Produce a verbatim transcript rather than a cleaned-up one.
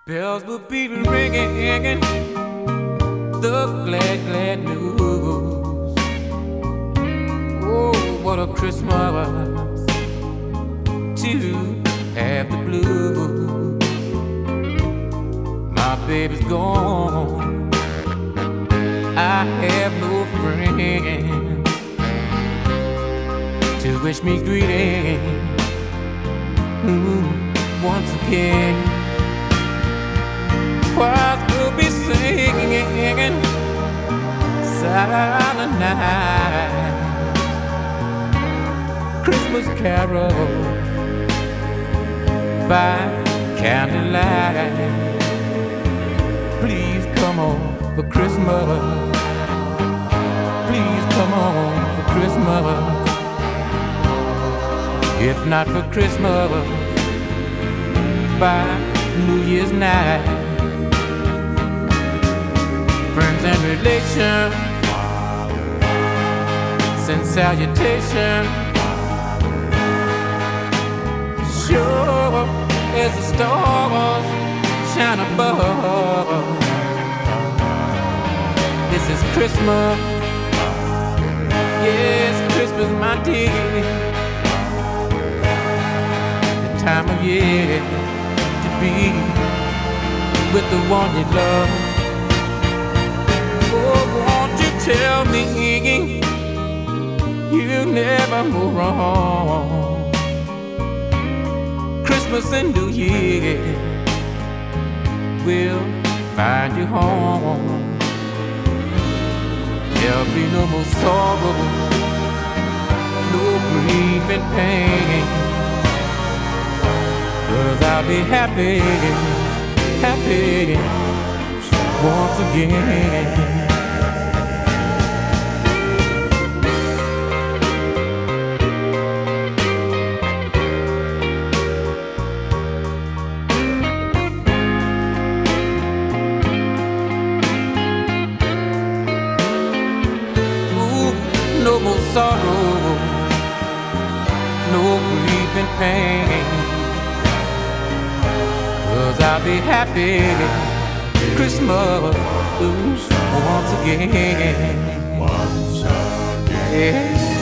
Bells will be ringing, the glad, glad news. Oh, what a Christmas to have the blues. My baby's gone, I have no friends to wish me greetings. Mm, once again, choirs will be singing silent night, Christmas carols by candlelight. Please come on for Christmas. Please come on for Christmas. If not for Christmas, by New Year's night. Friends and relations send salutations. Sure as the stars shine above. This is Christmas. Yes, Christmas, my dear. The time of year to be with the one you love. Oh, won't you tell me you never move wrong? Christmas and New Year will find you home. There'll be no more sorrow, no grief and pain, 'cause I'll be happy, happy once again. No more sorrow, no grief and pain, 'cause I'll be happy Christmas ooh, once again. Once again. Yeah.